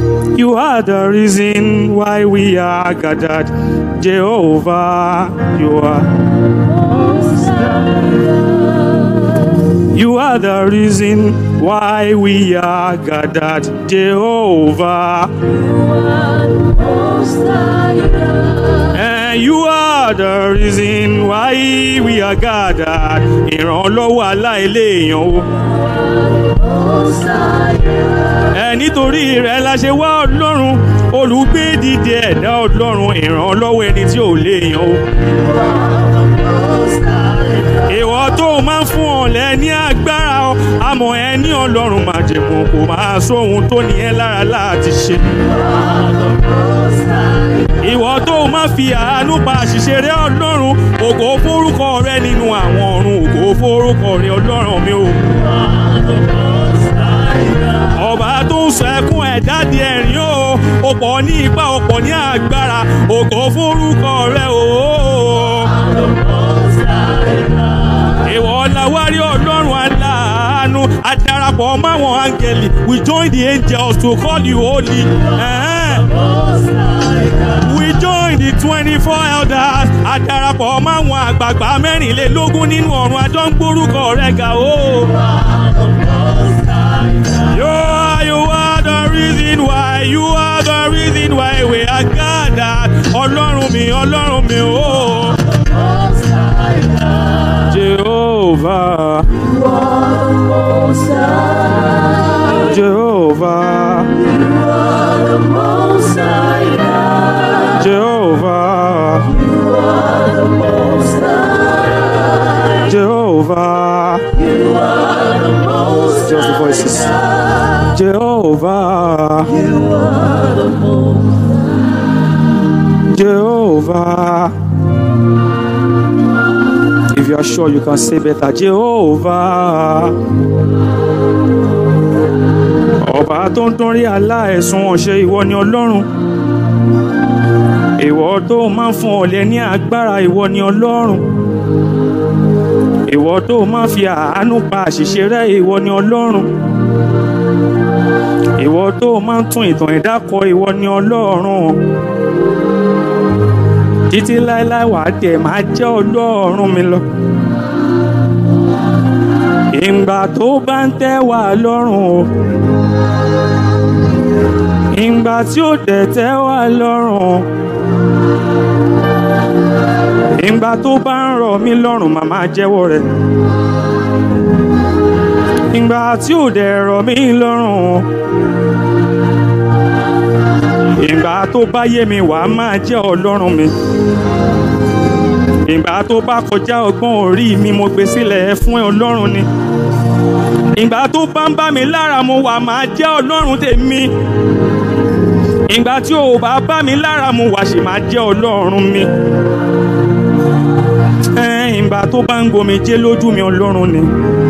You are the reason why we are gathered. Jehovah, you are. You are the reason why we are gathered. Jehovah. And you are the reason why we are gathered. Ìrànlọ́wọ́ aláìléèyàn o. Nítorí rẹ̀ la ṣe wá Ọlọ́run, olùgbé dìde ẹ̀dá Ọlọ́run, ìrànlọ́wọ́ ẹni tí ò léèyàn o. Ìwọ tó máa ń fún ọ̀lẹ ní agbára o, àmọ́ ẹni Ọlọ́run májẹ̀mú kò máa sóhun tó ní ẹ lára láti ṣe. Ìwọ tó máa fi àánú pa àṣìṣe rẹ Ọlọ́run, ògo forúkọ rẹ nínú àwọn ọ̀run, ògo forúkọ rẹ Ọlọ́run mi o. Ọba tó ń sọ ẹkún ẹ̀dá di ẹ̀rín o, ó pọ̀ ní ipá, ó pọ̀ ní agbára, ògo forúkọ rẹ o. Ìwọ làwárí Ọlọ́run aláàánú, adarapọ̀ máwọn áńgẹ́lì, we join the angels to call you holy. We join the 24 elders, adarapọ̀ máwọn àgbààgbà mẹ́rìnlélógún nínú ọ̀run, adọ́ ń gbórúkọ rẹ̀ ga o. You are the reason why, you are the reason why we are gathered. Ọlọ́run mi o. Jehovah. You are the Most High. Jehovah. You are the Most High. Jehovah. You are the Most High. Jehovah. You are the Most High. Just the voices. Jehovah. You are the Most High. Jehovah. If you are sure, you can say better. Jehovah. Ọba tó ń torí aláìsùn ọ̀ṣẹ́, ìwọ ni Ọlọ́run. Ìwọ tó máa ń fún ọ̀lẹ ní agbára, ìwọ ni Ọlọ́run. Ìwọ tó máa ń fi àánú pa àṣìṣe rẹ, ìwọ ni Ọlọ́run. Ìwọ tó máa ń tún ìtàn ẹ̀dá kọ, ìwọ ni Ọlọ́run. Títí láéláé wà á tẹ̀ máa jẹ́ Ọlọ́run mi lọ. Ìgbà tó bá ń tẹ́ wà lọ́rùn o, ìgbà tí ó dẹ̀ tẹ́ wà lọ́rùn o, ìgbà tó bá ń rọ̀ mí lọ́rùn màmá jẹ́wọ́ rẹ̀. Ìgbà tí ó dẹ̀ rọ̀ mí lọ́rùn o, ìgbà tó bá yé mi wà á máa jẹ́ Ọlọ́run mi. Ìgbà tó bá kọjá ọgbọ́n orí mi, mo gbé sílẹ̀ fún Ọlọ́run ni. Ìgbà tó bá ń bá mi lára mu wà máa jẹ́ Ọlọ́run tèmi. Ìgbà tí ò bá bá mi lára mu wà sì máa jẹ́ Ọlọ́run mi. Ìgbà tó bá ń gbomijé lójú mi, Ọlọ́run ni.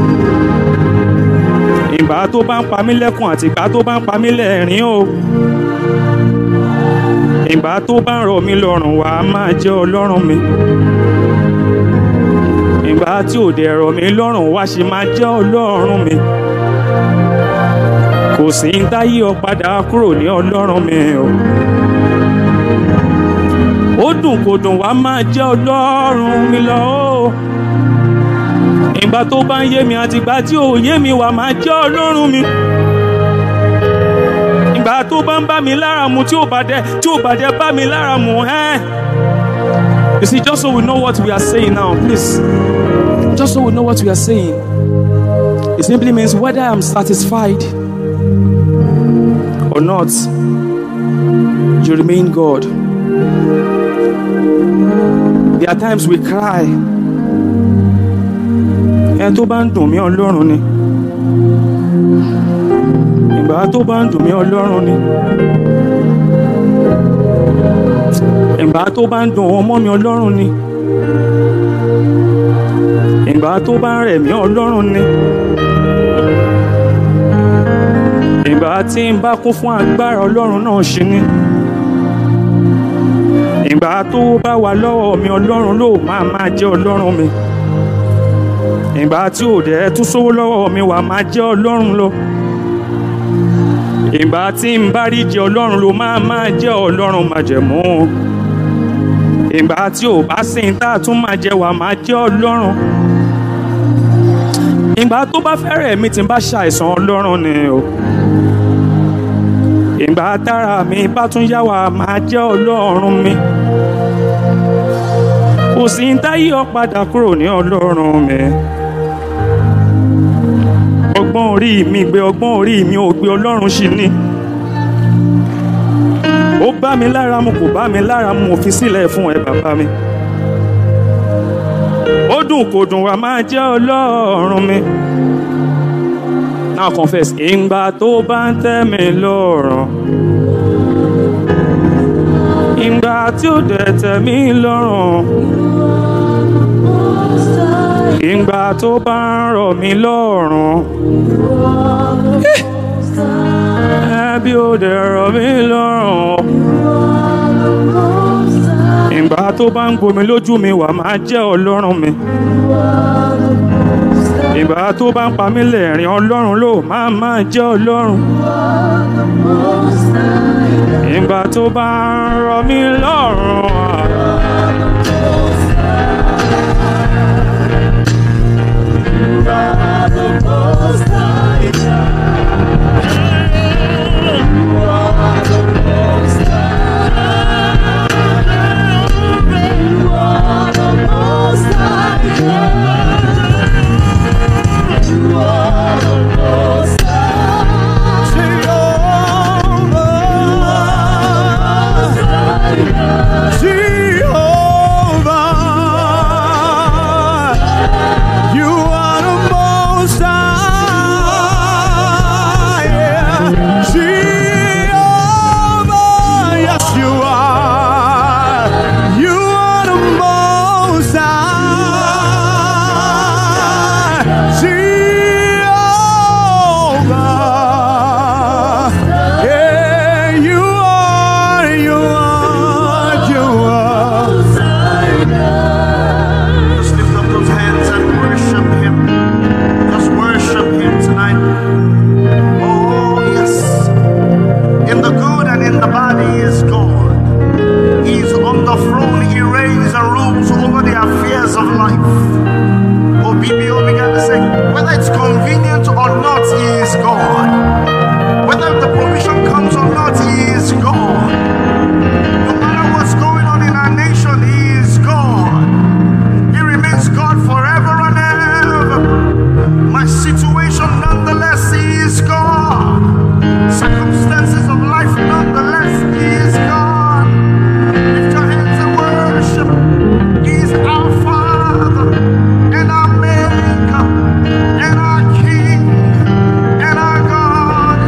Ìgbà tó bá ń pa mí lẹ́kùn àti ìgbà tó bá ń pa mí lẹ́rìn o. Ìgbà tó bá ń rọ̀ mí lọ́rùn wà á máa jẹ́ Ọlọ́run mi. Ìgbà tí ò dẹ̀ rọ̀ mí lọ́rùn wá sì máa jẹ́ Ọlọ́run mi. Kò sí ń dáyé ọ padà kúrò ní Ọlọ́run mi o. Ó dùn kò dùn wá máa jẹ́ Ọlọ́run mi lọ o. Ìgbà tó bá ń yé mi àti ìgbà tí ò yé mi wà máa jẹ́ Ọlọ́run mi. Ìgbà tó bá ń bá mi lára mu tí ò bá dẹ̀ bá mi lára mu You see, just so we know what we are saying now, please. Just so we know what we are saying. It simply means whether I'm satisfied or not, you remain God. There are times we cry. Tó bá ń dùn mí Ọlọ́run ni. Ìgbà tó bá ń dùn mí Ọlọ́run ni. Ìgbà tó bá ń dùn ọmọ mi Ọlọ́run ni. Ìgbà tó bá ń rẹ̀ mí Ọlọ́run ni. Ìgbà tí ń bá kún fún agbára Ọlọ́run náà ṣe ni. Ìgbà tó bá wà lọ́wọ́ mi Ọlọ́run ló máa jẹ́ Ọlọ́run mi. Ìgbà tí ò dẹ̀ tún sówó lọ́wọ́ mi wà máa jẹ́ Ọlọ́run lọ. ìgbà tí n bá rí jẹ ọlọ́run ló máa jẹ́ ọlọ́run májẹ̀mú. ìgbà tí ò bá sí ní tá a tún máa jẹ wà máa jẹ́ ọlọ́run. ìgbà tó bá fẹ́rẹ̀ mi tí n bá ṣàìsàn ọlọ́run ni o. ìgbà tára mi bá tún yá wà máa jẹ́ ọlọ́run mi. kò sí ní táyé ọ padà kúrò ní ọlọ́run mi. ọgbọ́n orí mi gbé ọgbọ́n orí mi ò gbé ọlọ́run ṣì ní. ó bá mi lára mu kò bá mi lára mu ò fi sílẹ̀ fún ẹ bàbá mi. ó dùn kò dùn wá máa jẹ́ ọlọ́run mi. Now confess. ìgbà tó bá ń tẹ́ mi lọ́rùn. ìgbà tí ó dẹ̀ tẹ́ mi lọ́rùn. ìgbà tó bá ń rọ̀ mí lọ́rùn. bí ó dẹ̀ rọ̀ mí lọ́rùn. ìgbà tó bá ń gbomi lójú mi wà máa jẹ́ ọlọ́run mi. ìgbà tó bá ń pa mí lẹ́rìn ọlọ́run ló máa jẹ́ ọlọ́run. ìgbà tó bá ń rọ̀ mí lọ́rùn.